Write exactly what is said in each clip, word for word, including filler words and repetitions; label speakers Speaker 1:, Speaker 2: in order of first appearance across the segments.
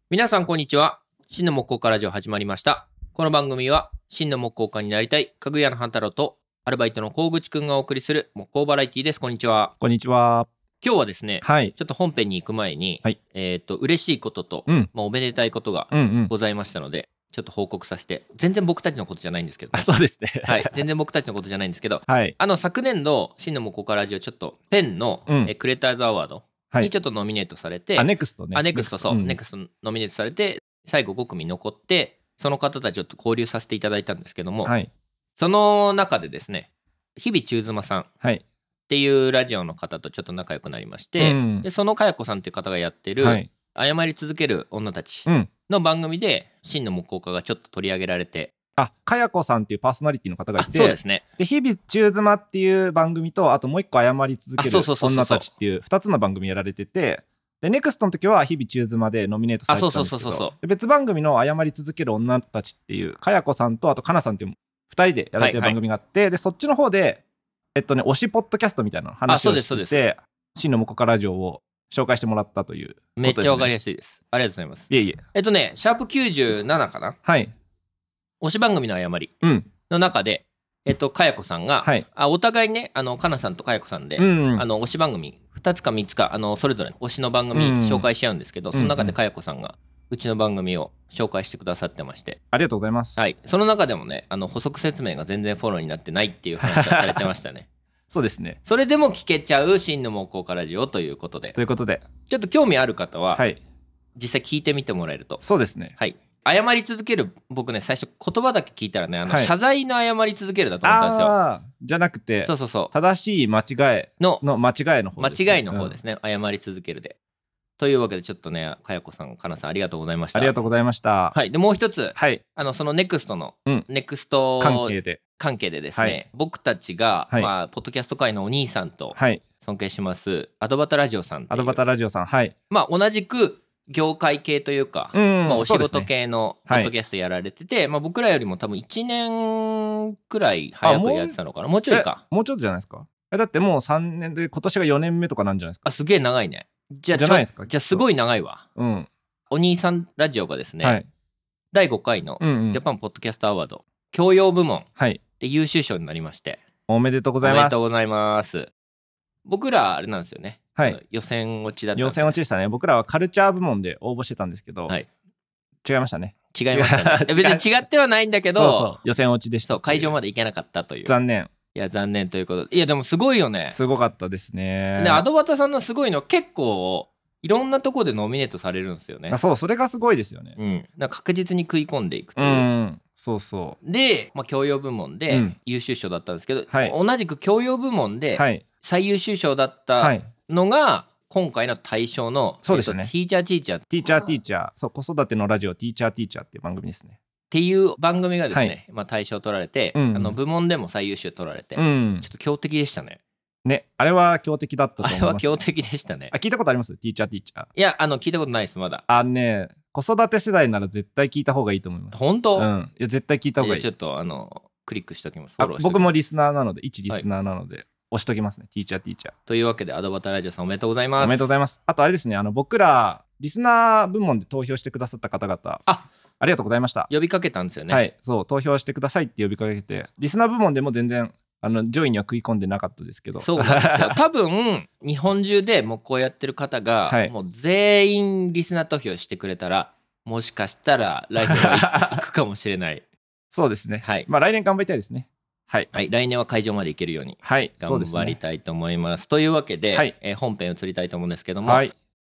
Speaker 1: 皆さんこんにちは。真の木工家ラジオ始まりました。この番組は真の木工家になりたいかぐやの半太郎とアルバイトの河口くんがお送りする木工バラエティです。こんにちは。
Speaker 2: こんにちは。
Speaker 1: 今日はですね、
Speaker 2: はい、
Speaker 1: ちょっと本編に行く前に、
Speaker 2: はい、
Speaker 1: えっと嬉しいことと、
Speaker 2: うん
Speaker 1: まあ、おめでたいことが
Speaker 2: うんうん
Speaker 1: ございましたので、ちょっと報告させて、全然僕たちのことじゃないんですけど、
Speaker 2: あ、そうですね。
Speaker 1: はい、全然僕たちのことじゃないんですけど、
Speaker 2: はい、
Speaker 1: あの昨年度真の木工家ラジオちょっとペンの、
Speaker 2: うん
Speaker 1: えクレーターズアワード
Speaker 2: はい
Speaker 1: にちょっとノミネートされて、
Speaker 2: あ、ネクストね。
Speaker 1: あネクストそう、
Speaker 2: ん
Speaker 1: ネクストノミネートされて最後ご組残って、その方たちちょっと交流させていただいたんですけども、
Speaker 2: はい、
Speaker 1: その中でですね、日々中妻さんっ
Speaker 2: はい、
Speaker 1: ていうラジオの方とちょっと仲良くなりまして、
Speaker 2: うん
Speaker 1: でそのかやこさんっていう方がやってる、
Speaker 2: はい
Speaker 1: 謝り続ける女たち
Speaker 2: うん
Speaker 1: の番組で真の木工家がちょっと取り上げられて、
Speaker 2: あ、かやこさんっていうパーソナリティの方がい
Speaker 1: あ
Speaker 2: て、
Speaker 1: そうですね、
Speaker 2: で日々中妻っていう番組と、あともう一個謝り続ける
Speaker 1: あそうそうそうそう
Speaker 2: 女たちっていうふたつの番組やられてて、でネクストの時は日々中妻でノミネートされてたんですけ
Speaker 1: あそうそうそうそう
Speaker 2: ど、で別番組の謝り続ける女たちっていうかやこさんとあとかなさんっていうふたりでやられてる番組があって、でそっちの方でえっとね推しポッドキャストみたいな話を
Speaker 1: あそうですそう
Speaker 2: してて、真の木工家ラジオを紹介してもらったということですね。
Speaker 1: めっちゃわかりやすいです。ありがとうございます。
Speaker 2: いえいえ。
Speaker 1: えっとねシャープきゅうじゅうななかな、
Speaker 2: はい。
Speaker 1: 推し番組の誤り
Speaker 2: うん。
Speaker 1: の中で、えっと、かやこさんが、
Speaker 2: はい
Speaker 1: あお互いね、あのかなさんとかやこさんで、
Speaker 2: うん。
Speaker 1: あの推し番組ふたつかみっつかあのそれぞれ推しの番組
Speaker 2: うん
Speaker 1: 紹介しちゃうんですけど、
Speaker 2: ん
Speaker 1: その中でかやこさんがうちの番組を紹介してくださってまして、
Speaker 2: ありがとうございます。
Speaker 1: はい、その中でもね、あの補足説明が全然フォローになってないっていう話をされてましたね。
Speaker 2: そうですね。
Speaker 1: それでも聞けちゃう真の木工家ラジオということで、
Speaker 2: ということで、
Speaker 1: ちょっと興味ある方は、
Speaker 2: はい。
Speaker 1: 実際聞いてみてもらえると、
Speaker 2: そうですね。
Speaker 1: はい、謝り続ける、僕ね最初言葉だけ聞いたらね、あの、
Speaker 2: はい
Speaker 1: 謝罪の謝り続けるだと思ったんですよ。
Speaker 2: ああ、じゃなくて
Speaker 1: そ、うそうそう
Speaker 2: 正しい間違い
Speaker 1: の
Speaker 2: の間違いの方ですね。
Speaker 1: 間違いの方ですね、謝り続けるで。というわけでちょっとね、かやこさんかなさんありがとうございまし
Speaker 2: うん。
Speaker 1: た。
Speaker 2: ありがとうございました。
Speaker 1: はい、でもう一つ、
Speaker 2: はい。
Speaker 1: あのそのネクストの、
Speaker 2: うん
Speaker 1: ネクスト
Speaker 2: 関係で。
Speaker 1: 関係でですね、
Speaker 2: はい
Speaker 1: 僕たちが、
Speaker 2: はい
Speaker 1: まあ、ポッドキャスト界のお兄さんと
Speaker 2: はい。
Speaker 1: 尊敬しますアドバタラジオさんっていう、
Speaker 2: アドバタラジオさん。はい。
Speaker 1: まあ、同じく業界系というか、
Speaker 2: うん
Speaker 1: まあ、お仕事
Speaker 2: そうですね
Speaker 1: 系のポ
Speaker 2: はい
Speaker 1: ッドキャストやられてて、まあ、僕らよりも多分いちねんくらい早くやってたのかな、もうちょいか。
Speaker 2: えもうちょっとじゃないですか。えだってもうさんねんで、今年がよねんめとかなんじゃないですか。
Speaker 1: あすげえ長いね。じゃあ
Speaker 2: じゃないですか
Speaker 1: ちょじゃあすごい長いわ。
Speaker 2: うん。
Speaker 1: お兄さんラジオがですね、
Speaker 2: はい。
Speaker 1: だいごかいの
Speaker 2: うんうん
Speaker 1: ジャパンポッドキャストアワード教養部門
Speaker 2: はい。
Speaker 1: で優秀賞になりまして、
Speaker 2: おめでとうござい
Speaker 1: お
Speaker 2: ます。
Speaker 1: めでとうございます。僕らあれなんですよね、
Speaker 2: はい
Speaker 1: あの予選落ちだったん
Speaker 2: 予
Speaker 1: です
Speaker 2: 選落ちでしたね。僕らはカルチャー部門で応募してたんですけど、
Speaker 1: はい
Speaker 2: 違いましたね。
Speaker 1: 違いましたね。
Speaker 2: 違う
Speaker 1: え別に違ってはないんだけど、
Speaker 2: そうそう予選落ちでした。
Speaker 1: そう会場まで行けなかったという。
Speaker 2: 残念。
Speaker 1: いや残念ということで、いやでもすごいよね。
Speaker 2: すごかったですね。
Speaker 1: でアドバタさんのすごいの結構いろんなとこでノミネートされるんですよね。
Speaker 2: あそう、それがすごいですよね。
Speaker 1: うん、だから確実に食い込んでいくと
Speaker 2: う
Speaker 1: いう、
Speaker 2: ん、そうそ
Speaker 1: で、まあ、教養部門
Speaker 2: う
Speaker 1: で
Speaker 2: ん
Speaker 1: 優秀賞だったんですけど、
Speaker 2: はい
Speaker 1: 同じく教養部門
Speaker 2: う。
Speaker 1: で
Speaker 2: はい。
Speaker 1: 最優秀賞だっ
Speaker 2: は
Speaker 1: た
Speaker 2: い。
Speaker 1: のが今回の大賞の、
Speaker 2: そうですよね
Speaker 1: えっとティーチャーティーチャーっ
Speaker 2: ティーチャーティーチャー。そう、子育てのラジオ、ティーチャーティーチャーっていう番組ですね。
Speaker 1: ていう番組がですね、
Speaker 2: はい
Speaker 1: まあ、大賞取られて、
Speaker 2: うん
Speaker 1: あの部門でも最優秀取られて、
Speaker 2: うん
Speaker 1: ちょ。っと強敵でしたね。
Speaker 2: ね、あれは強敵だったと
Speaker 1: あ
Speaker 2: 思います。
Speaker 1: れは強敵でしたね
Speaker 2: あ、。聞いたことありますティーチャーティーチャー。
Speaker 1: いやあの聞いたことないですまだ。
Speaker 2: あのね、子育て世代なら絶対聞いた方がいいと思います。
Speaker 1: 本当、
Speaker 2: うん。いや、絶対聞いた方がいい
Speaker 1: いやちょ。っとあのクリックしておきます。フォ
Speaker 2: あ
Speaker 1: ローしておきます。
Speaker 2: 僕もリスナーなので、一リスナーなので、押しときますね。ティーチャーティーチャー。
Speaker 1: というわけでアドバタラジオさんおめでとうございます。
Speaker 2: おめでとうございます。あとあれですね、あの僕ら、リスナー部門で投票してくださった方々、
Speaker 1: あ
Speaker 2: ありがとうございました。
Speaker 1: 呼びかけたんですよね。
Speaker 2: はい、そう、投票してくださいって呼びかけて、リスナー部門でも全然、あの上位には食い込んでなかったですけど。
Speaker 1: そうなんですよ。多分日本中で木工やってる方が、
Speaker 2: はい
Speaker 1: もう全員リスナー投票してくれたら、もしかしたら来年は行くかもしれない。
Speaker 2: そうですね。
Speaker 1: はい、
Speaker 2: まあ来年頑張りたいですね。はい。
Speaker 1: はい、来年は会場まで行けるように
Speaker 2: はい、そう
Speaker 1: 頑
Speaker 2: ですね。
Speaker 1: 張りたいと思います。というわけで、
Speaker 2: はい
Speaker 1: えー本編移りたいと思うんですけども、
Speaker 2: はい。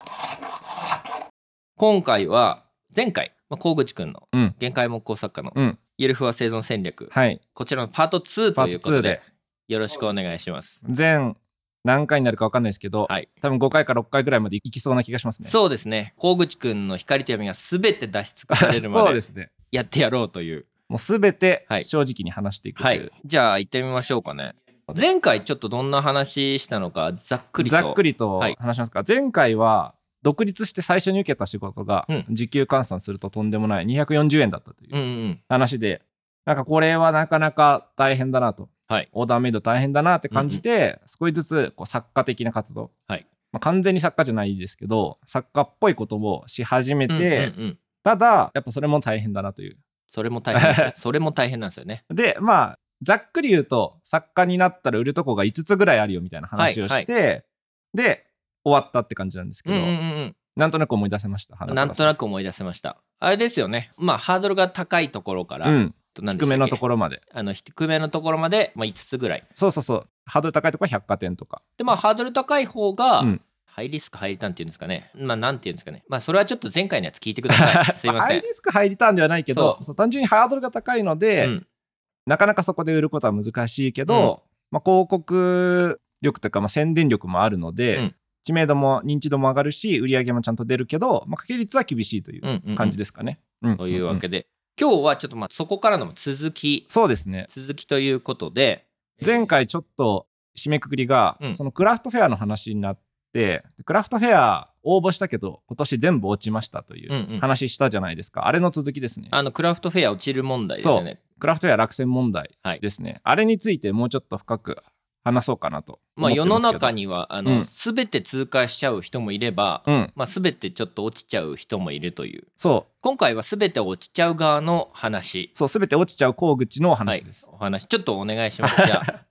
Speaker 1: 今回は前回、まあ、河口くんの
Speaker 2: うん。
Speaker 1: 限界木工作家の
Speaker 2: うん。
Speaker 1: ゆるふわ生存戦略、
Speaker 2: はい。
Speaker 1: こちらのパートツーということで
Speaker 2: パートツ
Speaker 1: よろしくお願いします。
Speaker 2: 全何回になるか分かんないですけど、
Speaker 1: はい、
Speaker 2: 多分ごかいかろっかいぐらいまでいきそうな気がしますね。
Speaker 1: そうですね。河口くんの光と闇がすべて出し尽くされるまで
Speaker 2: そうですね。
Speaker 1: やってやろうという。
Speaker 2: もうすべて
Speaker 1: はい
Speaker 2: 正直に話していくと
Speaker 1: はいいう
Speaker 2: う。
Speaker 1: じゃあ行ってみましょうかね。前回ちょっとどんな話したのかざっくりと。
Speaker 2: ざっくりと
Speaker 1: はい
Speaker 2: 話しますか。前回は独立して最初に受けた仕事が
Speaker 1: うん
Speaker 2: 時給換算するととんでもないにひゃくよんじゅうえんだったという
Speaker 1: うんうん
Speaker 2: 話で、なんかこれはなかなか大変だなと、
Speaker 1: はい
Speaker 2: オーダーメイド大変だなって感じて、少しずつこう作家的な活動
Speaker 1: はい
Speaker 2: まあ、完全に作家じゃないですけど作家っぽいことをし始めて、
Speaker 1: うんうんうん、
Speaker 2: ただやっぱそれも大変だなという。
Speaker 1: それも大変ですよそれも大変なんですよね。
Speaker 2: でまあざっくり言うと作家になったら売るとこがいつつぐらいあるよみたいな話をして、はいはい、で終わったって感じなんですけど、うんうんうん、なんとなく思い出せました。
Speaker 1: なんとなく思い出せました。あれですよね、まあハードルが高いところから、
Speaker 2: うん、低めのところまで
Speaker 1: あの低めのところまで、まあ、いつつぐらい。
Speaker 2: そうそうそう、ハードル高いところは百貨店とか
Speaker 1: で、まあハードル高い方が、うん、ハイリスクハイリターンっていうんですかね。まあなんていうんですかね。まあそれはちょっと前回のやつ聞いてください。すいません。
Speaker 2: ハイリスクハイリターンではないけど、そうそう単純にハードルが高いので、うん、なかなかそこで売ることは難しいけど、うん、まあ、広告力というか、まあ、宣伝力もあるので、うん、知名度も認知度も上がるし売り上げもちゃんと出るけど、まあ、掛け率は厳しいという感じですかね。
Speaker 1: というわけで今日はちょっとまあそこからの続き、
Speaker 2: そうですね、
Speaker 1: 続きということで、
Speaker 2: 前回ちょっと締めくくりが、うん、そのクラフトフェアの話になって、クラフトフェア応募したけど今年全部落ちましたという話したじゃないですか、うんうん、あれの続きですね。
Speaker 1: あのクラフトフェア落ちる問題ですよね。
Speaker 2: クラフトフェア落選問題ですね、はい、あれについてもうちょっと深く話そうかなと思ってますけど、まあ、
Speaker 1: 世の中にはあの、うん、全て通過しちゃう人もいれば、うんまあ、全てちょっと落ちちゃう人もいるという。そう今回は全て落ちちゃう側の話。
Speaker 2: そう全て落ちちゃう河口の話です、
Speaker 1: はい、お話ちょっとお願いしますじゃあ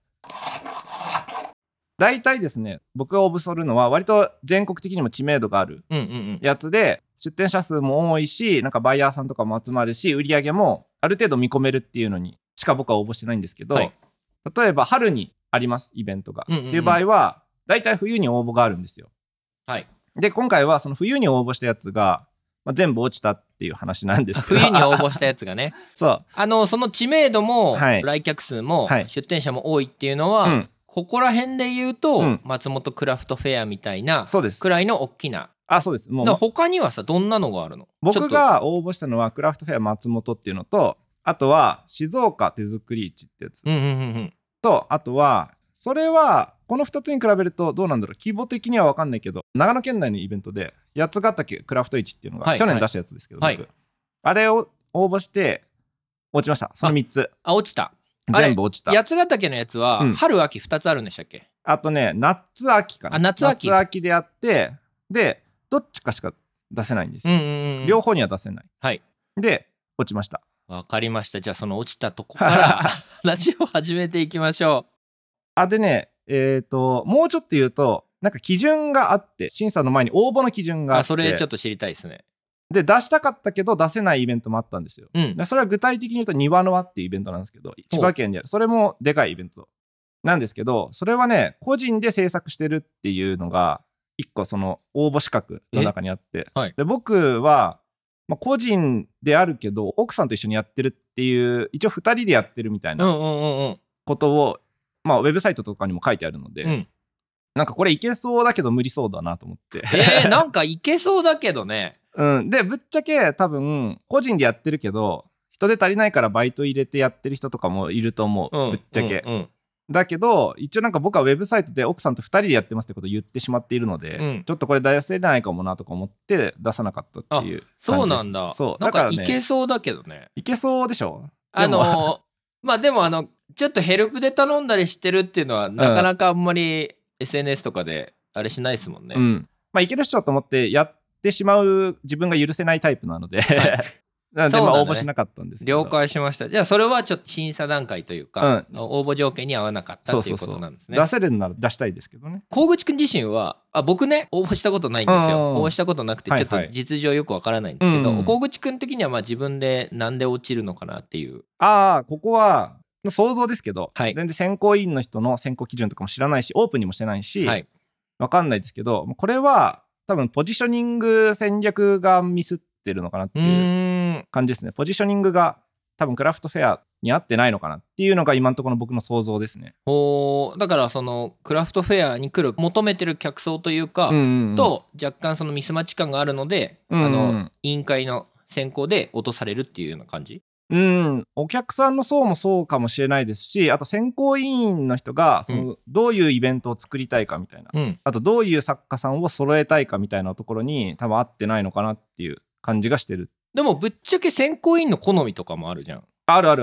Speaker 2: 大体ですね、僕が応募するのは割と全国的にも知名度があるやつで、うんうんうん、出店者数も多いし、なんかバイヤーさんとかも集まるし、売り上げもある程度見込めるっていうのにしか僕は応募してないんですけど、はい、例えば春にありますイベントが、うんうんうん、っていう場合は大体冬に応募があるんですよ。はい、で今回はその冬に応募したやつが、まあ、全部落ちたっていう話なんですけど
Speaker 1: 冬に応募したやつがね
Speaker 2: そう
Speaker 1: あのその知名度も、はい、来客数も、はい、出店者も多いっていうのは、うんここら辺で言うと、うん、松本クラフトフェアみたいなくらいの大きな。
Speaker 2: あ、そうです。
Speaker 1: もう他にはさどんなのがあるの？
Speaker 2: 僕が応募したのはクラフトフェア松本っていうのと、あとは静岡手作り市ってやつ、うんうんうんうん、とあとはそれはこのふたつに比べるとどうなんだろう、規模的には分かんないけど長野県内のイベントで八ヶ岳クラフト市っていうのが、はい、去年出したやつですけど、はい、僕あれを応募して落ちました。そのみっつ。
Speaker 1: あ、落ちた。
Speaker 2: 全部落ちた。
Speaker 1: 八ヶ岳のやつは、うん、春秋ふたつあるんでしたっけ？
Speaker 2: あとね夏秋かな。
Speaker 1: あ夏秋
Speaker 2: 夏秋でやってでどっちかしか出せないんですよ、うんうんうん、両方には出せない、はい、で落ちました。
Speaker 1: わかりました。じゃあその落ちたとこから話を始めていきましょう。
Speaker 2: あでねえっ、ー、ともうちょっと言うとなんか基準があって審査の前に応募の基準があって、
Speaker 1: あそれちょっと知りたいですね。
Speaker 2: で出したかったけど出せないイベントもあったんですよ、うん、でそれは具体的に言うと庭の輪っていうイベントなんですけど千葉県でやる、それもでかいイベントなんですけど、それはね個人で制作してるっていうのが一個その応募資格の中にあって、はい、で僕は、まあ、個人であるけど奥さんと一緒にやってるっていう一応ふたりでやってるみたいなことを、まあ、ウェブサイトとかにも書いてあるので、うん、なんかこれいけそうだけど無理そうだなと思って
Speaker 1: えー、なんかいけそうだけどね
Speaker 2: うん、でぶっちゃけ多分個人でやってるけど人手足りないからバイト入れてやってる人とかもいると思う、うん、ぶっちゃけ、うんうん、だけど一応なんか僕はウェブサイトで奥さんとふたりでやってますってことを言ってしまっているので、うん、ちょっとこれ出せないかもなとか思って出さなかったっていう感じです。
Speaker 1: そうなんだ。そうだから、ね、なんかいけそうだけどね。
Speaker 2: いけそうでしょ。
Speaker 1: あのまあでもあのちょっとヘルプで頼んだりしてるっていうのはなかなかあんまり エスエヌエス とかであれしないですもんね、
Speaker 2: うん、まあいけるっしょと思ってやってしまう自分が許せないタイプなので、はい、なのでまあ応募しなかったんですけど。
Speaker 1: 了解しました。じゃあそれはちょっと審査段階というか、うん、応募条件に合わなかったっていうことなんですね。
Speaker 2: そうそうそう出せるなら出したいですけどね。
Speaker 1: 河口くん自身はあ僕ね応募したことないんですよ。応募したことなくてちょっと実情よくわからないんですけど、はいはい、河口くん的にはまあ自分でなんで落ちるのかなっていう。
Speaker 2: ああここは想像ですけど、はい、全然選考委員の人の選考基準とかも知らないしオープンにもしてないし、はい、わかんないですけどこれは多分ポジショニング戦略がミスってるのかなっていう感じですね。ポジショニングが多分クラフトフェアに合ってないのかなっていうのが今のところの僕の想像ですね。
Speaker 1: おだからそのクラフトフェアに来る求めてる客層というか、うんうんうん、と若干そのミスマッチ感があるので、うんうん、あの委員会の選考で落とされるっていうような感じ。
Speaker 2: うんお客さんの層もそうかもしれないですし、あと選考委員の人がその、うん、どういうイベントを作りたいかみたいな、うん、あとどういう作家さんを揃えたいかみたいなところに多分合ってないのかなっていう感じがしてる。
Speaker 1: でもぶっちゃけ選考委員の好みとかもあるじゃん。
Speaker 2: あるあるある。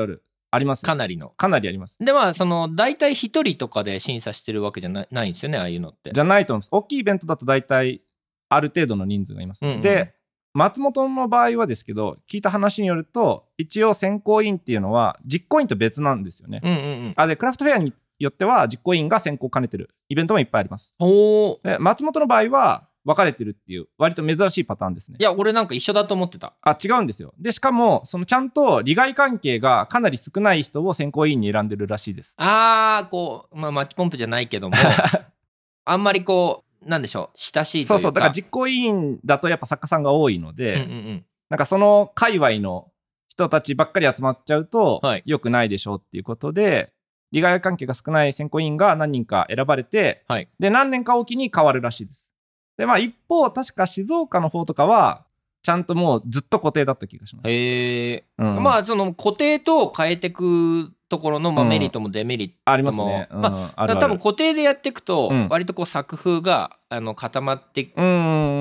Speaker 2: あります。
Speaker 1: かなりの
Speaker 2: かなりあります。
Speaker 1: でまあその大体一人とかで審査してるわけじゃないないんですよね、ああいうのって。
Speaker 2: じゃないと思います。大きいイベントだと大体ある程度の人数がいます、うんうん、で松本の場合はですけど、聞いた話によると一応選考委員っていうのは実行委員と別なんですよね、
Speaker 1: うんうんうん、
Speaker 2: あでクラフトフェアによっては実行委員が選考を兼ねてるイベントもいっぱいあります。
Speaker 1: ほ
Speaker 2: で松本の場合は分かれてるっていう割と珍しいパターンですね。
Speaker 1: いや俺なんか一緒だと思ってた。
Speaker 2: あ違うんですよ。でしかもそのちゃんと利害関係がかなり少ない人を選考委員に選んでるらしいです。
Speaker 1: あーこう、まあ、マッチポンプじゃないけどもあんまりこうなんでしょう親しいというか、
Speaker 2: そうそうだから実行委員だとやっぱ作家さんが多いので、
Speaker 1: うんうんうん、
Speaker 2: なんかその界隈の人たちばっかり集まっちゃうと良くないでしょうっていうことで、はい、利害関係が少ない選考委員が何人か選ばれて、はい、で何年かおきに変わるらしいです。でまあ一方確か静岡の方とかはちゃんともうずっと固定だった気がします。
Speaker 1: へえ、うん、まあその固定と変えてくところのまあメリットもデメリットも、
Speaker 2: うん、ありますね、うん、
Speaker 1: まあ、あるある多分固定でやっていくと割とこう作風があの固まって、うん、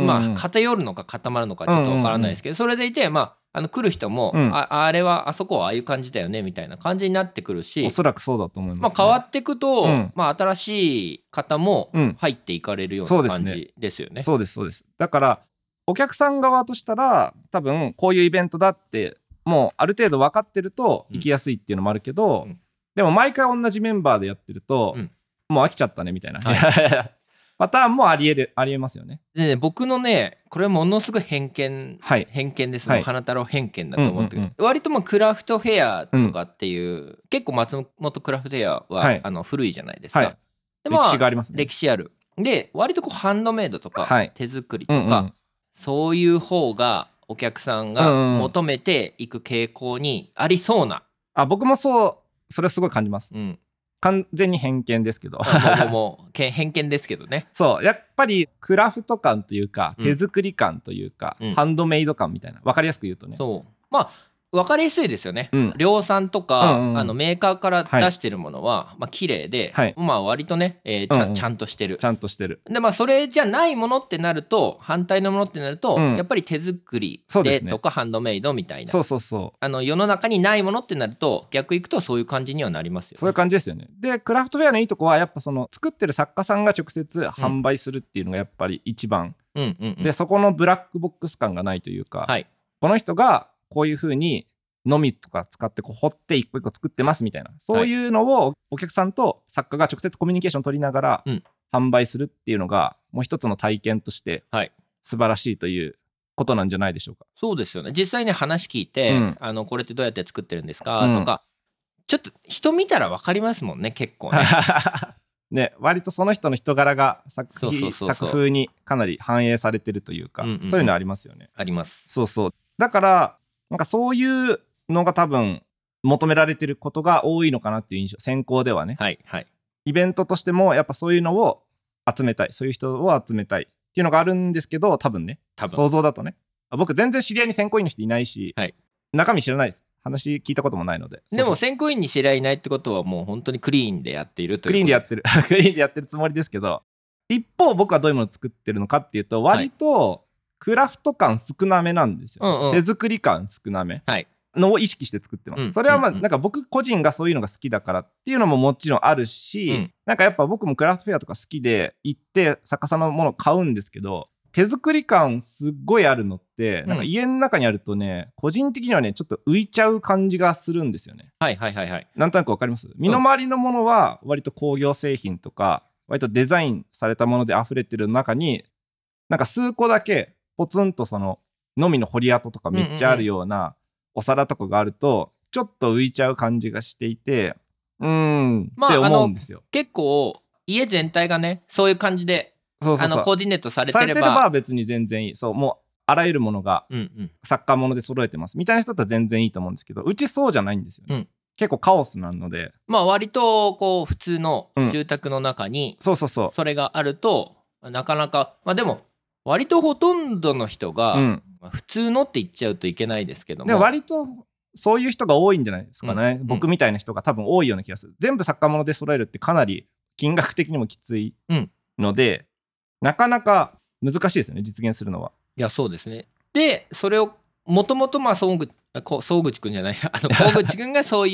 Speaker 1: まあ偏るのか固まるのかちょっとわからないですけど、うんうんうん、それでいてまああの来る人も、うん、あ, あれはあそこはああいう感じだよねみたいな感じになってくるし、
Speaker 2: おそらくそうだと思います、ね、
Speaker 1: まあ、変わっていくと、うん、まあ、新しい方も入っていかれるような感じですよね。
Speaker 2: そうですそうです。だからお客さん側としたら多分こういうイベントだってもうある程度分かってると行きやすいっていうのもあるけど、うん、でも毎回同じメンバーでやってると、うん、もう飽きちゃったねみたいな、はい、パターンもありえるありえますよね。
Speaker 1: でね僕のねこれはものすごい偏見、はい、偏見ですね、はい、花太郎偏見だと思って、うんうんうん、割ともうクラフトフェアとかっていう、うん、結構松本クラフトフェアは、はい、あの古いじゃないですか、はい、でまあ、
Speaker 2: 歴史がありますね。
Speaker 1: 歴史あるで割とこうハンドメイドとか、はい、手作りとか、うんうん、そういう方がお客さんが求めていく傾向にありそうな、うんうん、
Speaker 2: あ僕もそうそれすごい感じます、うん、完全に偏見ですけど
Speaker 1: もうもう偏見ですけどね。
Speaker 2: そうやっぱりクラフト感というか手作り感というか、うん、ハンドメイド感みたいな分かりやすく言うとね、
Speaker 1: そうまあ分かりやすいですよね、うん、量産とか、うんうん、あのメーカーから出してるものは、はいまあ綺麗で、はいまあ、割とね、えー、ちゃ、うんうん、ちゃんとしてる
Speaker 2: ちゃんとしてる
Speaker 1: で、まあ、それじゃないものってなると反対のものってなると、うん、やっぱり手作りでとか、ね、ハンドメイドみたいな
Speaker 2: そうそうそう
Speaker 1: あの世の中にないものってなると逆いくとそういう感じにはなりますよね。
Speaker 2: そういう感じですよね。でクラフトフェアのいいとこはやっぱその作ってる作家さんが直接販売するっていうのがやっぱり一番、うんうんうんうん、でそこのブラックボックス感がないというか、はい、この人がこういう風にのみとか使ってこう掘って一個一個作ってますみたいなそういうのをお客さんと作家が直接コミュニケーション取りながら販売するっていうのがもう一つの体験として素晴らしいということなんじゃないでしょうか。
Speaker 1: そうですよね。実際に話聞いて、うん、あのこれってどうやって作ってるんですか、うん、とかちょっと人見たら分かりますもんね結構ね
Speaker 2: ね割とその人の人柄が 作, そうそうそうそう作風にかなり反映されてるというか、うんうんうん、そういうのありますよね。
Speaker 1: あります。
Speaker 2: そうそうだからなんかそういうのが多分求められてることが多いのかなっていう印象先行ではね、
Speaker 1: はいはい、
Speaker 2: イベントとしてもやっぱそういうのを集めたいそういう人を集めたいっていうのがあるんですけど多分ね多分想像だとね僕全然知り合いに選考委員の人いないし、はい、中身知らないです話聞いたこともないので。
Speaker 1: でも選考委員に知り合いないってことはもう本当にクリーンでやっているという
Speaker 2: クリーンでやってるクリーンでやってるつもりですけど一方僕はどういうものを作ってるのかっていうと割とクラフト感少なめなんですよ、はい、手作り感少なめ、はいのを意識して作ってます、うん、それはまあなんか僕個人がそういうのが好きだからっていうのももちろんあるし、うん、なんかやっぱ僕もクラフトフェアとか好きで行って作家さんのものを買うんですけど手作り感すっごいあるのってなんか家の中にあるとね、うん、個人的にはねちょっと浮いちゃう感じがするんですよね。
Speaker 1: はいはいはいはい
Speaker 2: なんとなくわかります。身の回りのものは割と工業製品とか割とデザインされたもので溢れてる中になんか数個だけポツンとそののみの彫り跡とかめっちゃあるような、うんうんうんお皿とかがあるとちょっと浮いちゃう感じがしていてうーん、まあ、って思うんですよ。
Speaker 1: 結構家全体がねそういう感じでそうそうそうあのコーディネートされてれば
Speaker 2: されてれば別に全然いいそうもうあらゆるものが作家もので揃えてます、うんうん、みたいな人だったら全然いいと思うんですけどうちそうじゃないんですよね、うん、結構カオスなので
Speaker 1: まあ割とこう普通の住宅の中にそうそうそうそれがあるとなかなかまあでも割とほとんどの人が、うん普通のって言っちゃうといけないですけども
Speaker 2: でも割とそういう人が多いんじゃないですかね、うん、僕みたいな人が多分多いような気がする。全部作家物で揃えるってかなり金額的にもきついので、うん、なかなか難しいですよね実現するのは。
Speaker 1: いやそうですね。でそれをもともとまあ総口くんじゃないあの総口くんがそういう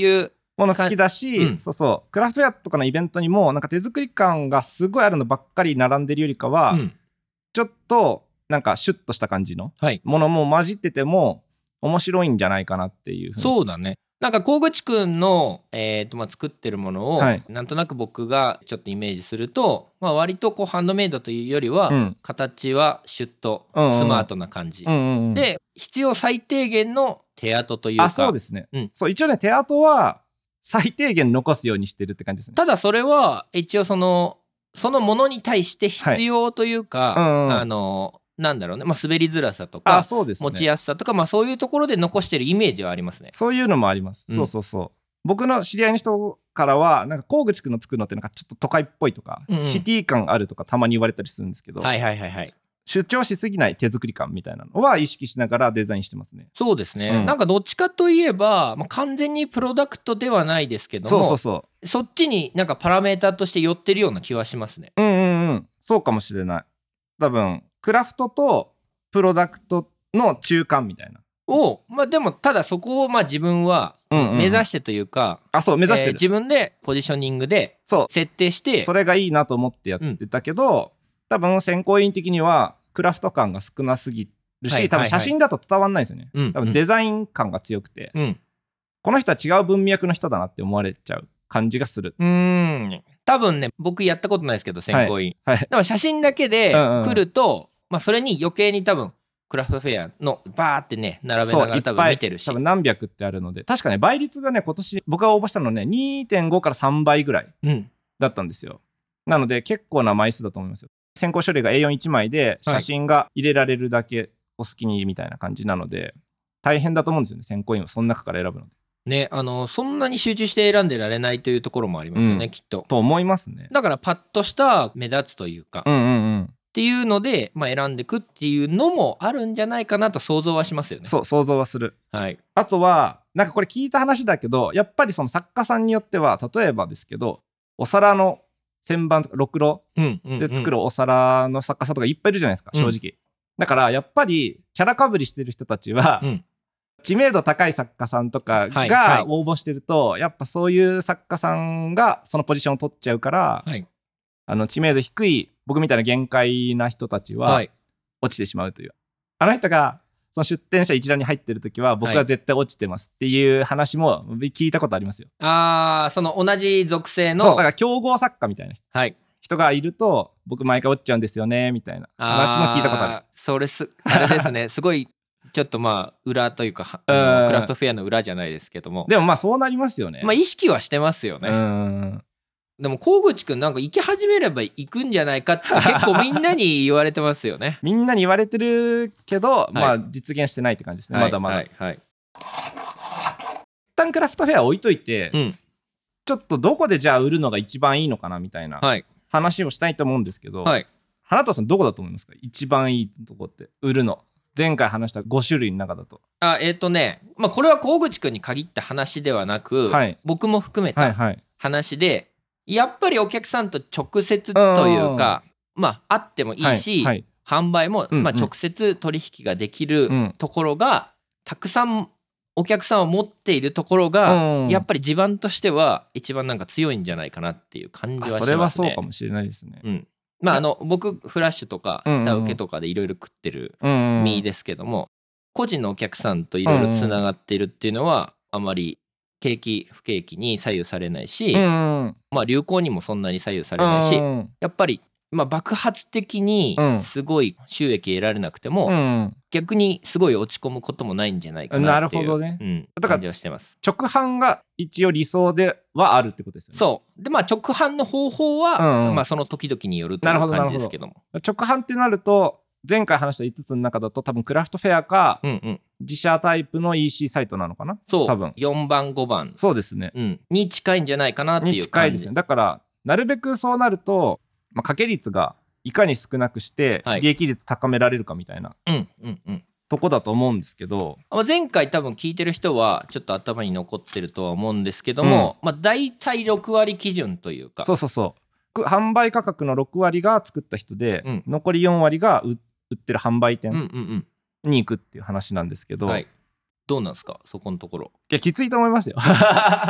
Speaker 2: もの好きだし、うん、そうそうクラフトフェアとかのイベントにもなんか手作り感がすごいあるのばっかり並んでるよりかは、うん、ちょっとなんかシュッとした感じのものも混じってても面白いんじゃないかなっていうふうに。
Speaker 1: そうだね。なんか河口くんの、えーとまあ、作ってるものを、はい、なんとなく僕がちょっとイメージすると、まあ、割とこうハンドメイドというよりは、うん、形はシュッとスマートな感じ、うんうんうん、で必要最低限の手跡というか。
Speaker 2: あ、そうですね、うん、そう一応ね手跡は最低限残すようにしてるって感じですね。
Speaker 1: ただそれは一応そのそのものに対して必要というか、はいうんうん、あのなんだろうね、まあ、滑りづらさとかあそうです、ね、持ちやすさとか、まあ、そういうところで残してるイメージはありますね。
Speaker 2: そういうのもあります、うん、そうそうそう。僕の知り合いの人からはなんか河口くんの作るのってなんかちょっと都会っぽいとか、うんうん、シティ感あるとかたまに言われたりするんですけど、
Speaker 1: はいはいはいはい、
Speaker 2: 主張しすぎない手作り感みたいなのは意識しながらデザインしてますね。
Speaker 1: そうですね、うん、なんかどっちかといえば、まあ、完全にプロダクトではないですけども、そうそうそうそっちになんかパラメータとして寄ってるような気はしますね。
Speaker 2: うんうんうんそうかもしれない。多分クラフトとプロダクトの中間みたいな
Speaker 1: を、まあ、でもただそこをまあ自分は目指してというか、
Speaker 2: うんうん、あそう目指してる、
Speaker 1: えー、自分でポジショニングで設定して
Speaker 2: そ, それがいいなと思ってやってたけど、うん、多分選考委員的にはクラフト感が少なすぎるし、はいはいはい、多分写真だと伝わんないですよね、うんうん、多分デザイン感が強くて、うん、この人は違う文脈の人だなって思われちゃう感じがする。
Speaker 1: うーん多分ね僕やったことないですけど選考委員、はいはい、でも写真だけで来ると、うんうんまあ、それに余計に多分クラフトフェアのバーってね並べながら多分見てるし
Speaker 2: 多分何百ってあるので確かね倍率がね今年僕が応募したのね にてんご からさんばいぐらいだったんですよ、うん、なので結構な枚数だと思いますよ。選考書類が エーよんいち 枚で写真が入れられるだけお好きにみたいな感じなので大変だと思うんですよね選考委員はその中から選ぶので
Speaker 1: ね、あのそんなに集中して選んでられないというところもありますよね、うん、きっと
Speaker 2: と思いますね。
Speaker 1: だからパッとした目立つというか、うんうんうん、っていうので、まあ、選んでいくっていうのもあるんじゃないかなと想像はしますよね。
Speaker 2: そう想像はする、
Speaker 1: はい、
Speaker 2: あとはなんかこれ聞いた話だけどやっぱりその作家さんによっては例えばですけどお皿の旋盤ろくろで作るお皿の作家さんとかいっぱいいるじゃないですか、正直、うん、だからやっぱりキャラかぶりしてる人たちは、うん知名度高い作家さんとかが応募してると、はいはい、やっぱそういう作家さんがそのポジションを取っちゃうから、はい、あの知名度低い僕みたいな限界な人たちは落ちてしまうという、はい、あの人がその出展者一覧に入ってる時は僕は絶対落ちてますっていう話も聞いたことありますよ。
Speaker 1: あーその同じ属性の
Speaker 2: そうだから競合作家みたいな人、はい、人がいると僕毎回落ちちゃうんですよねみたいな話も聞いたことある。
Speaker 1: あそれすあれですねすごいちょっとまあ裏というかあのクラフトフェアの裏じゃないですけども
Speaker 2: でもまあそうなりますよね。
Speaker 1: まあ意識はしてますよね。うんでも河口くんなんか行き始めれば行くんじゃないかって結構みんなに言われてますよね
Speaker 2: みんなに言われてるけど、はい、まあ実現してないって感じですね、はい、まだまだ、はいはい、一旦クラフトフェア置いといて、うん、ちょっとどこでじゃあ売るのが一番いいのかなみたいな話をしたいと思うんですけど、はい、花田さんどこだと思いますか一番いいとこって売るの。前回話したご種類の中だと
Speaker 1: あえっ、ー、とね、まあ、これは河口くんに限った話ではなく、はい、僕も含めた話で、はいはい、やっぱりお客さんと直接というかまあ会ってもいいし、はいはい、販売も、うんうんまあ、直接取引ができるところが、うん、たくさんお客さんを持っているところが、うん、やっぱり地盤としては一番なんか強いんじゃないかなっていう感じはしますね。
Speaker 2: それはそうかもしれないですね、
Speaker 1: うんまあ、あの僕フラッシュとか下請けとかでいろいろ食ってる身ですけども、個人のお客さんといろいろつながっているっていうのはあまり景気不景気に左右されないし、まあ流行にもそんなに左右されないし、やっぱりまあ爆発的にすごい収益得られなくても逆にすごい落ち込むこともないんじゃないかなっていう、なるほどね、うん、感じはしてます。
Speaker 2: 直販が一応理想ではあるってことですよね。
Speaker 1: そうでまあ直販の方法は、うんうんまあ、その時々によるという感じですけども、
Speaker 2: 直販ってなると前回話したいつつの中だと多分クラフトフェアか、うんうん、自社タイプの イーシー サイトなのかな。
Speaker 1: そう
Speaker 2: 多分
Speaker 1: よんばんごばん
Speaker 2: そうですね、
Speaker 1: うん、に近いんじゃないかなっていう感じ
Speaker 2: に近いですね。だからなるべくそうなると、まあ、掛け率がいかに少なくして利益率高められるかみたいな、はい、うんうんうんとこだと思うんですけど、
Speaker 1: 前回多分聞いてる人はちょっと頭に残ってるとは思うんですけども、うんまあ、大体ろくわり基準というか
Speaker 2: そうそうそう販売価格のろくわりが作った人で、うん、残りよんわりが売ってる販売店に行くっていう話なんですけど、うんうんうんはい、
Speaker 1: どうなんですかそこのところ。
Speaker 2: いやきついと思いますよ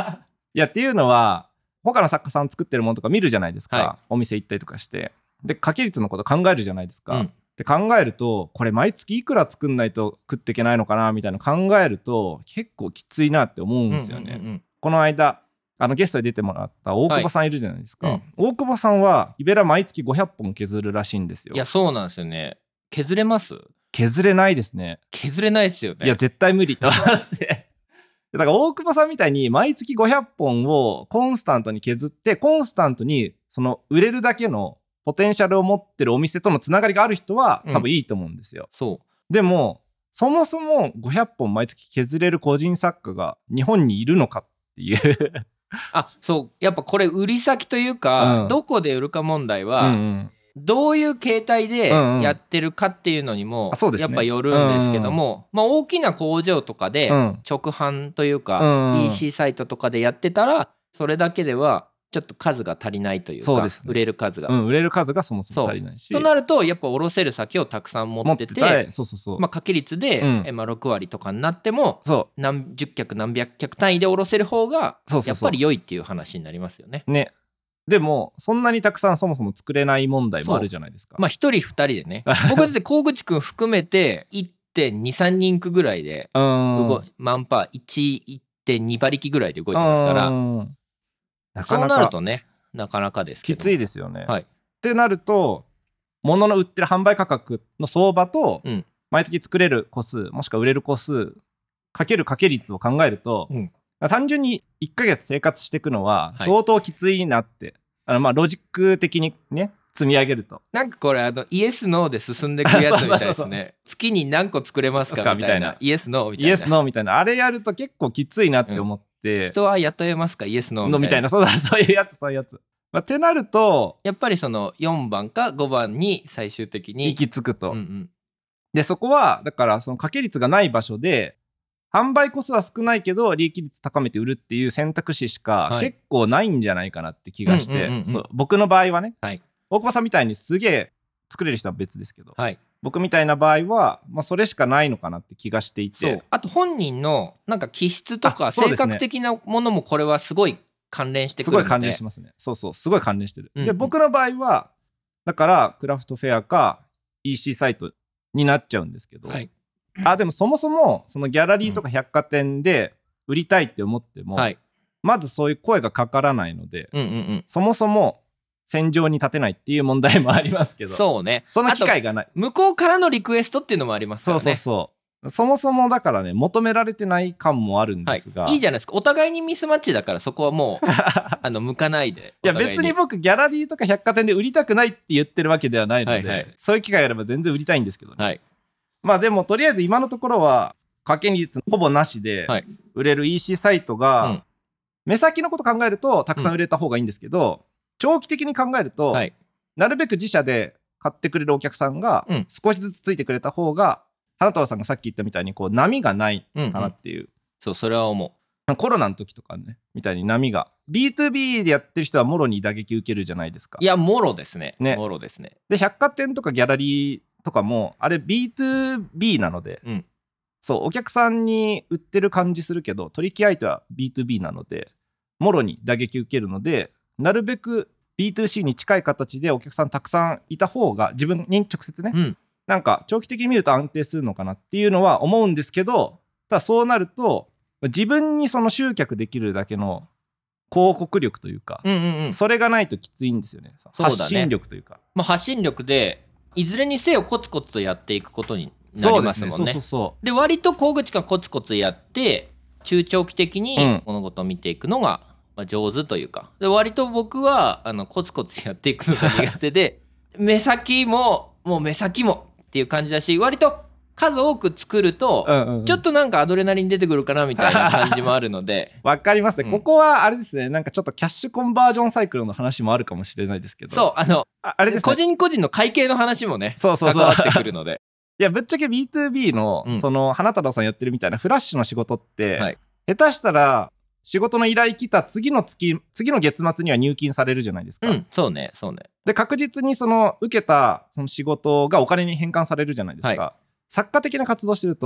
Speaker 2: いやっていうのは他の作家さん作ってるものとか見るじゃないですか、
Speaker 1: はい、
Speaker 2: お店行ったりとかしてで掛け率のこと考えるじゃないですか、うん、で考えるとこれ毎月いくら作んないと食っていけないのかなみたいなの考えると結構きついなって思うんですよね、うんうんうん、この間あのゲストで出てもらった大久保さんいるじゃないですか、はいうん、大久保さんは木べら毎月ごひゃっぽん削るらしいんですよ。
Speaker 1: いやそうなんですよね。削れます？
Speaker 2: 削れないですね。
Speaker 1: 削れないですよね。
Speaker 2: いや絶対無理と思ってだから大久保さんみたいに毎月ごひゃっぽんをコンスタントに削ってコンスタントにその売れるだけのポテンシャルを持ってるお店とのつながりがある人は多分いいと思うんですよ、うん、そうでもそもそもごひゃっぽん毎月削れる個人作家が日本にいるのかっていう
Speaker 1: あそうやっぱこれ売り先というか、うん、どこで売るか問題は、うんうん、どういう形態でやってるかっていうのにもやっぱよるんですけども、まあ、大きな工場とかで直販というか イーシー サイトとかでやってたらそれだけではちょっと数が足りないというか、そうですね、売れる数が、
Speaker 2: うん、売れる数がそもそも足りないし
Speaker 1: となるとやっぱ卸せる先をたくさん持ってて、持って
Speaker 2: そうそうそう、
Speaker 1: まあ、掛け率で、うんえまあ、ろくわりとかになっても何十脚何百脚単位で卸せる方がやっぱり良いっていう話になりますよね。
Speaker 2: ねでもそんなにたくさんそもそも作れない問題もあるじゃないですか。
Speaker 1: まあひとりふたりでね僕だって河口くん含めて いってんにさんにんくぐらいで動マンパー いってんに 馬力ぐらいで動いてますからなかなかそうなるとねなかなかですけど
Speaker 2: きついですよね、
Speaker 1: はい、
Speaker 2: ってなると物の売ってる販売価格の相場と、うん、毎月作れる個数もしくは売れる個数かける掛け率を考えると、うん、単純にいっかげつ生活していくのは相当きついなって、はい、あのまあロジック的にね積み上げると
Speaker 1: なんかこれあのイエスノーで進んでいくやつみたいですね月に何個作れますかみたいなイエスノーみたいな
Speaker 2: イエスノーみたいなあれやると結構きついなって思って、うん、
Speaker 1: 人は雇えますかイエスノーみたいな、
Speaker 2: みたいなそうだそういうやつそういうやつ、まあ、ってなると
Speaker 1: やっぱりそのよんばんかごばんに最終的に
Speaker 2: 行き着くと、
Speaker 1: うんうん、
Speaker 2: でそこはだからその掛け率がない場所で販売コストは少ないけど利益率高めて売るっていう選択肢しか結構ないんじゃないかなって気がして僕の場合はね、はい、大久保さんみたいにすげえ作れる人は別ですけど、はい、僕みたいな場合は、まあ、それしかないのかなって気がしていて
Speaker 1: そうあと本人のなんか気質とか性格的なものもこれはすごい関連してくるので、
Speaker 2: すごい関連しますねそうそうすごい関連してる、うんうん、で僕の場合はだからクラフトフェアか イーシー サイトになっちゃうんですけど、はいあでもそもそもそのギャラリーとか百貨店で売りたいって思っても、うんはい、まずそういう声がかからないので、うんうんうん、そもそも戦場に立てないっていう問題もありますけど
Speaker 1: そうね
Speaker 2: その機会がない
Speaker 1: 向こうからのリクエストっていうのもありますからね
Speaker 2: そうそうそうそもそもだからね求められてない感もあるんですが、
Speaker 1: はい、いいじゃないですかお互いにミスマッチだからそこはもうあの向かないで
Speaker 2: いや別に僕ギャラリーとか百貨店で売りたくないって言ってるわけではないので、はいはい、そういう機会があれば全然売りたいんですけどね、はいまあでもとりあえず今のところは掛け率ほぼなしで売れる イーシー サイトが、はいうん、目先のこと考えるとたくさん売れた方がいいんですけど、うん、長期的に考えると、はい、なるべく自社で買ってくれるお客さんが少しずつついてくれた方が、うん、花束さんがさっき言ったみたいにこう波がないかなっていう、うんうん、
Speaker 1: そうそれは思
Speaker 2: うコロナの時とかねみたいに波が ビーツービー でやってる人はもろに打撃受けるじゃないですか
Speaker 1: いやもろですねねもろですね
Speaker 2: で百貨店とかギャラリーとかもあれ ビーツービー なので、うん、そうお客さんに売ってる感じするけど取引相手は ビーツービー なのでもろに打撃受けるのでなるべく ビーツーシー に近い形でお客さんたくさんいた方が自分に直接ね、うん、なんか長期的に見ると安定するのかなっていうのは思うんですけどただそうなると自分にその集客できるだけの広告力というか、うんうんうん、それがないときついんですよね。そうだね、発信力というか、
Speaker 1: まあ、発信力でいずれにせよコツコツとやっていくことになりますもんね。そうですね、そうそうそう。で割と河口がコツコツやって中長期的に物事を見ていくのが上手というか、で割と僕はあのコツコツやっていくのが苦手で目先ももう目先もっていう感じだし割と数多く作るとちょっとなんかアドレナリン出てくるかなみたいな感じもあるので
Speaker 2: わかりますね、うん、ここはあれですねなんかちょっとキャッシュコンバージョンサイクルの話もあるかもしれないですけど
Speaker 1: そうあの あ, あれです、ね、個人個人の会計の話もね
Speaker 2: そうそうそう
Speaker 1: 関わってくるので
Speaker 2: いやぶっちゃけ ビーツービー の、うん、その花太郎さんやってるみたいなフラッシュの仕事って、はい、下手したら仕事の依頼来た次の月次の月末には入金されるじゃないですか、
Speaker 1: うん、そうねそうね
Speaker 2: で確実にその受けたその仕事がお金に変換されるじゃないですか、はい、作家的な活動してると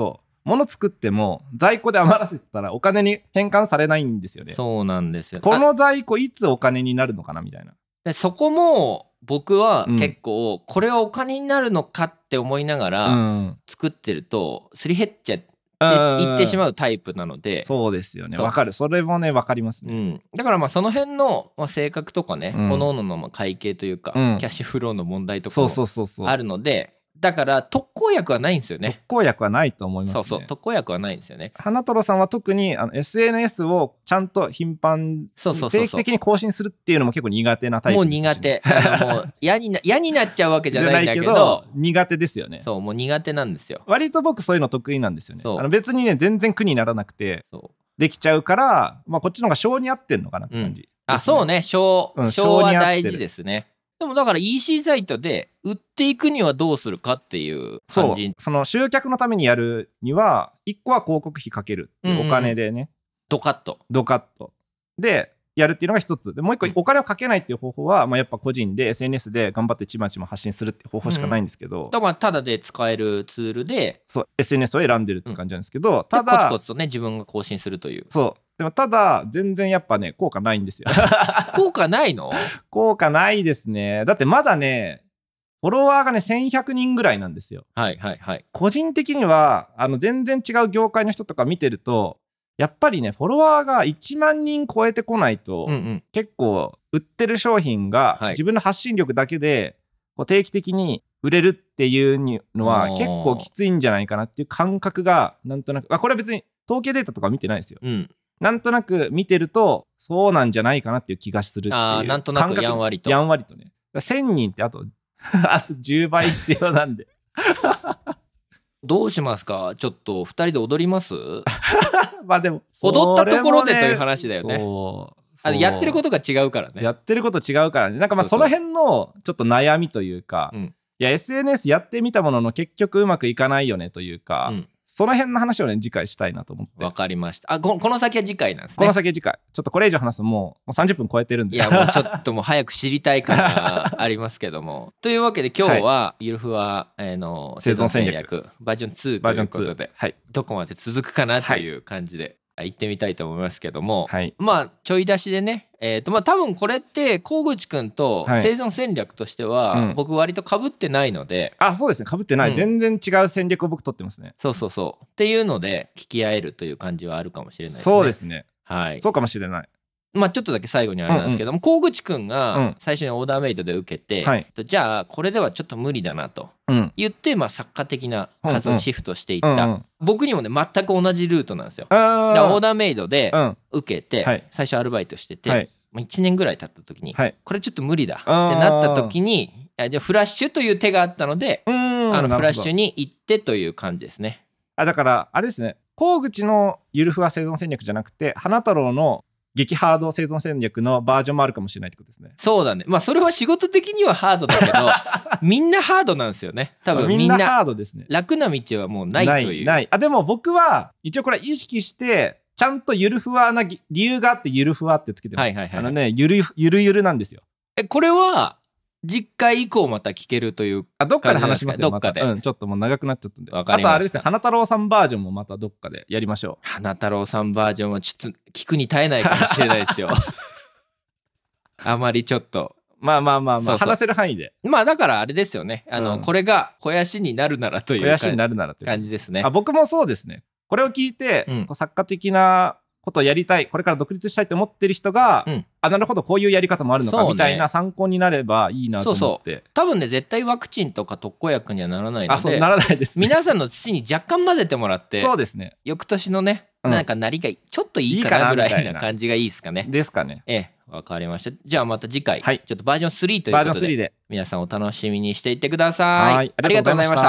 Speaker 2: 物作っても在庫で余らせてたらお金に変換されないんですよね。
Speaker 1: そうなんですよ。
Speaker 2: この在庫いつお金になるのかなみたいな。
Speaker 1: でそこも僕は結構これはお金になるのかって思いながら作ってるとすり減っちゃって言ってしまうタイプなので、
Speaker 2: そうですよね。わかる。それもね、わかりますね、
Speaker 1: うん、だからまあその辺のまあ性格とかね、
Speaker 2: うん、
Speaker 1: 各々のまあ会計というか、
Speaker 2: うん、
Speaker 1: キャッシュフローの問題とかもあるので、だから特効薬はないんですよね。
Speaker 2: 特効薬はないと思いますね。
Speaker 1: そうそう、特効薬はないんですよね。
Speaker 2: 花太郎さんは特にあの エスエヌエス をちゃんと頻繁定期的に更新するっていうのも結構苦手なタイプですし、ね、
Speaker 1: もう苦手。あのもう嫌にな嫌になっちゃうわけじゃないんだけど、けど
Speaker 2: 苦手ですよね。
Speaker 1: そう、もう苦手なんですよ。
Speaker 2: 割と僕そういうの得意なんですよね。あの別にね全然苦にならなくてできちゃうから、まあ、こっちの方が性に合ってんのかなって感じ、ね、
Speaker 1: うん、あ、そうね、性、うん、性は大事ですね。でもだから イーシー サイトで売っていくにはどうするかっていう感じ。
Speaker 2: そう、その集客のためにやるにはいっこは広告費かけるっていうお金でね、うんうん、
Speaker 1: ドカッと
Speaker 2: ドカッとでやるっていうのが一つで、もう一個お金をかけないっていう方法は、まあ、やっぱ個人で エスエヌエス で頑張ってちまちま発信するっていう方法しかないんですけど、うん、
Speaker 1: だからただで使えるツールで
Speaker 2: そう エスエヌエス を選んでるって感じなんですけど、うん、ただ
Speaker 1: コツコツとね自分が更新するという。
Speaker 2: そうでもただ全然やっぱね効果ないんですよ
Speaker 1: 効果ないの？
Speaker 2: 効果ないですね。だってまだねフォロワーがねせんひゃくにんぐらいなんですよ。
Speaker 1: はいはいはい。
Speaker 2: 個人的にはあの全然違う業界の人とか見てるとやっぱりねフォロワーがいちまんにん超えてこないと、うんうん、結構売ってる商品が自分の発信力だけでこう定期的に売れるっていうのは結構きついんじゃないかなっていう感覚がなんとなく、あ、これは別に統計データとか見てないですよ、うん、なんとなく見てるとそうなんじゃないかなっていう気がするっていう。
Speaker 1: あ、なんとなくやんわりと
Speaker 2: やんわりとね。せんにんってあとあとじゅうばい必要なんで
Speaker 1: どうしますか？ちょっとふたりで踊ります
Speaker 2: まあでも
Speaker 1: 踊ったところでという話だよね。そうあのやってることが違うからね。
Speaker 2: やってること違うからね。なんかまあその辺のちょっと悩みというか、そうそう、いや エスエヌエス やってみたものの結局うまくいかないよねというか、うん、その辺の話をね次回したいなと思って。
Speaker 1: わかりました。あ、こ、この先は次回なんですね。
Speaker 2: この先は次回。ちょっとこれ以上話すともう、もうさんじゅっぷん超えてるんで。
Speaker 1: いやもうちょっともう早く知りたいからありますけどもというわけで今日はゆるふわ、えー、の生存戦略バージョンツーということで、はい、どこまで続くかなという感じで、はい、行ってみたいと思いますけども、はい、まあちょい出しでね、えーとまあ、多分これって河口くんと生存戦略としては、はい、僕割と被ってないので、
Speaker 2: うん、あ、そうですね、被ってない、うん、全然違う戦略を僕取ってますね。
Speaker 1: そうそうそうっていうので聞き合えるという感じはあるかもしれないですね。
Speaker 2: そうですね、
Speaker 1: はい、
Speaker 2: そうかもしれない。
Speaker 1: まあちょっとだけ最後にあれなんですけども、河口くんが最初にオーダーメイドで受けて、うん、はい、じゃあこれではちょっと無理だなと言って、うん、まあ作家的な活動にシフトしていった、うんうん、僕にもね全く同じルートなんですよ。だからオーダーメイドで受けて、うん、はい、最初アルバイトしてて、はい、いちねんぐらい経った時に、はい、これちょっと無理だってなった時に、じゃあフラッシュという手があったので、あのフラッシュに行ってという感じですね。
Speaker 2: あ、だからあれですね、河口のゆるふわ生存戦略じゃなくて花太郎の激ハード生存戦略のバージョンもあるかもしれないってことですね。
Speaker 1: そうだね。まあそれは仕事的にはハードだけどみんなハードなんですよね。多分みんな
Speaker 2: ハードですね。
Speaker 1: 楽な道はもうないという。
Speaker 2: ないない。あ、でも僕は一応これ意識してちゃんとゆるふわな理由があってゆるふわってつけてます。はいはいはい。あのね、ゆるゆるゆるなんですよ。
Speaker 1: え、これは次回以降また聞けるという、
Speaker 2: あ、どっかで話しますよ。
Speaker 1: どっかで、
Speaker 2: ま、うん、ちょっともう長くなっちゃったんで。
Speaker 1: わかりました。
Speaker 2: あとあれですね、花太郎さんバージョンもまたどっかでやりましょう。
Speaker 1: 花太郎さんバージョンはちょっと聞くに耐えないかもしれないですよあまりちょっと
Speaker 2: まあまあまあまあ、そうそう、話せる範囲で。
Speaker 1: まあだからあれですよね、あの、うん、これが肥やしになるならという
Speaker 2: 肥やしになるならという
Speaker 1: 感じですね。
Speaker 2: あ、僕もそうですね。これを聞いて、うん、こう作家的なことをやりたい、これから独立したいと思ってる人が、うん、あ、なるほどこういうやり方もあるのか、ね、みたいな参考になればいいなと思って。そうそう、
Speaker 1: 多分ね絶対ワクチンとか特効薬にはならないので、
Speaker 2: あ、そうならないですね。
Speaker 1: 皆さんの土に若干混ぜてもらって
Speaker 2: そうですね、
Speaker 1: 翌年のね、うん、なんかなりがちょっといいかなぐらいな感じがいいですかね。
Speaker 2: ですかね。
Speaker 1: ええ、わかりました。じゃあまた次回、はい、ちょっとバージョンスリーということで、バージョンスリーで皆さんお楽しみにしていってください。はい、ありがとうございました。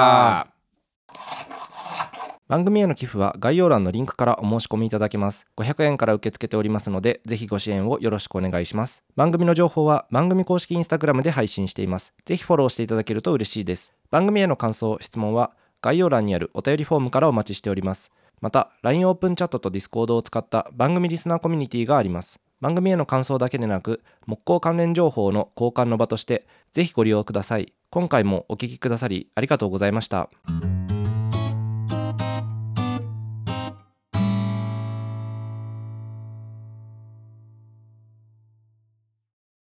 Speaker 2: 番組への寄付は概要欄のリンクからお申し込みいただけます。ごひゃくえんから受け付けておりますので、ぜひご支援をよろしくお願いします。番組の情報は番組公式インスタグラムで配信しています。ぜひフォローしていただけると嬉しいです。番組への感想、質問は概要欄にあるお便りフォームからお待ちしております。また ライン オープンチャットと Discord を使った番組リスナーコミュニティがあります。番組への感想だけでなく木工関連情報の交換の場としてぜひご利用ください。今回もお聞きくださりありがとうございました。